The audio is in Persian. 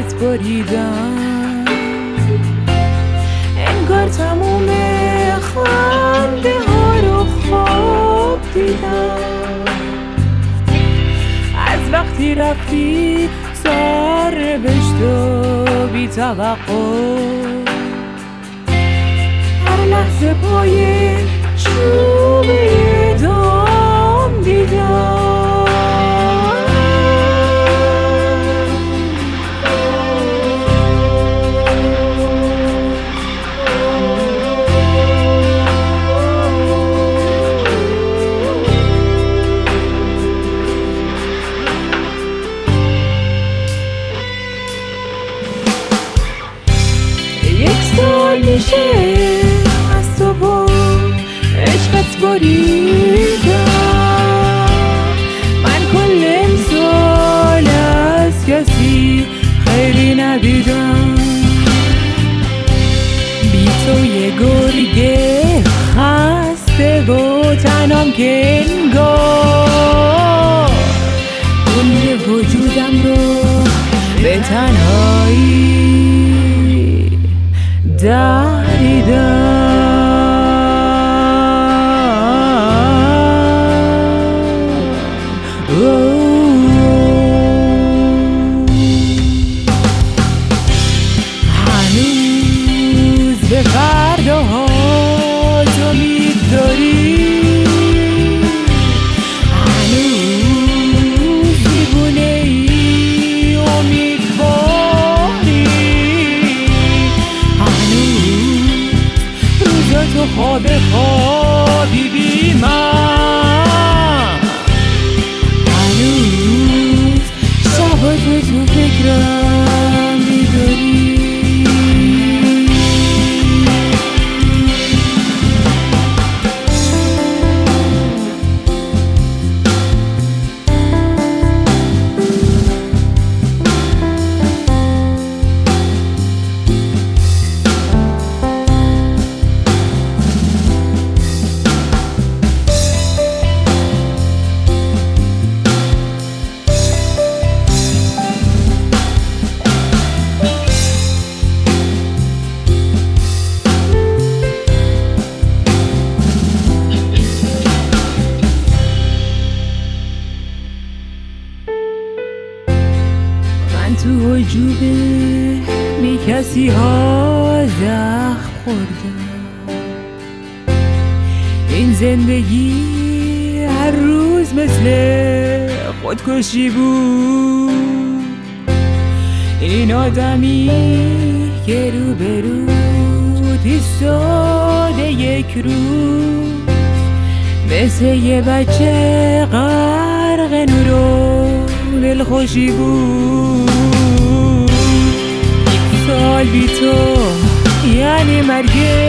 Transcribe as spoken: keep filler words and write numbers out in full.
عشقت بریدم، انگار تموم خنده ها رو خواب دیدم. از وقتی رفتی سر نوشت و بی توقع، هر لحظه پای چوبه دام دیدم. یک سال میشه از تو با عشقت بریدم، من کل امسال از کسی خیلی ندیدم. بی تو یه گرگه خسته و تنام که انگار کل وجودم رو به تنهایی دریدم. هنوز به فرداهات امید داری، هنوز دیوونه ای امیدواری، هنوز روزاتو خواب خوابی بی من، هنوز شباتو تو فکرم میداری. من تو هجوبه بی کسی ها زخم خوردم، این زندگی هر روز مثل خودکشی بود. این آدمی که رو به رو ایستاده یک روز، مثل یه بچه غرق نور و دلخوشی بود. یک سال بی تو یعنی مرگ